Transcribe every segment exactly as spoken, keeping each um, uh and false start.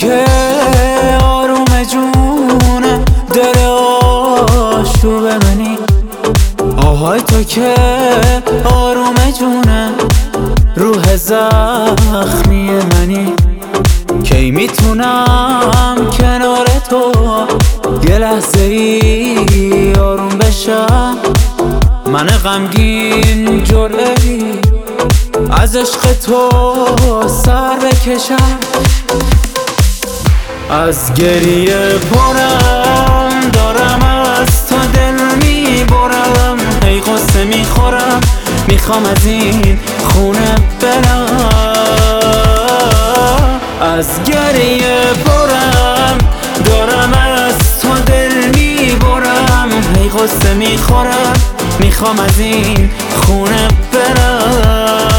که آروم جونه، دل آشوب منی. آهای تو که آروم جونه، روح زخمی منی. کی میتونم کنار تو یه لحظه ای آروم بشم؟ من غمگین جرعه‌ای از عشق تو سر بکشم. از گریه پرم دارم، از تو دل میبرم. ای قصه میخورم، میخوام از این خونه برم. از گریه پرم دارم، از تو دل میبرم. ای قصه میخورم، میخوام از این خونه برم.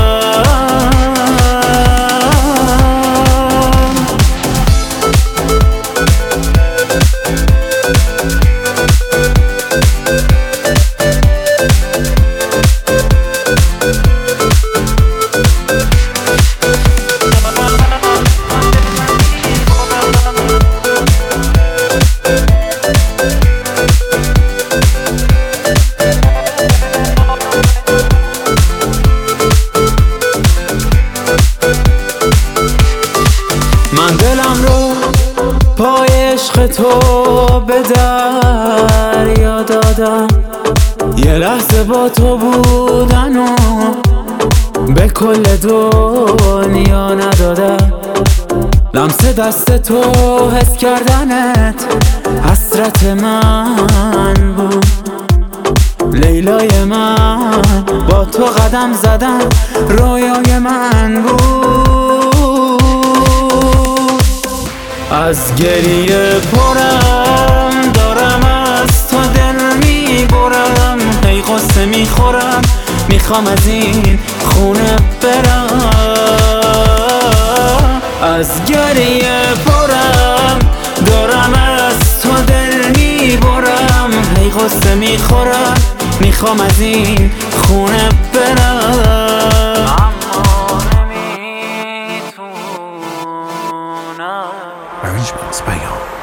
من دلم رو پای عشق تو به دریا دادم. یه لحظه با تو بودن و به کل دنیا ندادم. لمس دست تو حس کردنت حسرت من بود. لیلای من با تو قدم زدن رویای من بود. از گریه پرم دارم، از تو دل میبرم. ای قصه میخورم، میخوام از این خونه برم. از گریه پرم دارم، از تو دل میبرم. ای قصه میخورم، میخوام از این خونه برم. اما نمیتونم. Arrangements by